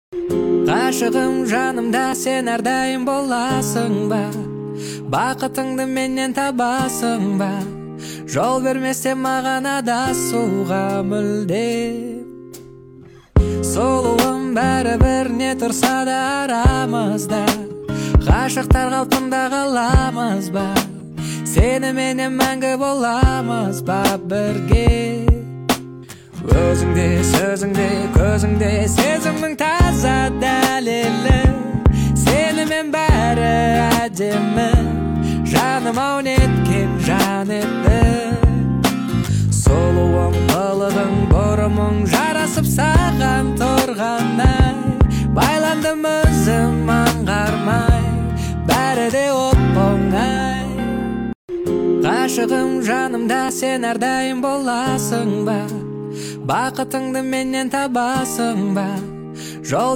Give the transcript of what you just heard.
Ғашығым жанымда сен әрдайым боласың ба? Бақытыңды менен табасың ба? Жол бермесе маған адасуға мүлде. Сұлуым бәрібір не тұрса да арамызда, ғашықтар қалпында қаламыз ба? Сені менен мәңгі боламыз ба бірге? Өзіңде, сөзіңде, көзіңде сезімнің таза дәлелі. Сенімен бәрі әдемі, жаным-ау неткен жан еді. Сұлуым, қылығың, бұрымың жарасып саған тұрғандай, байландым өзім аңғармай, бәрі де оп-оңай. Ғашығым жанымда сен әрдайым боласың ба? Бақытыңды менен табасың ба? Жол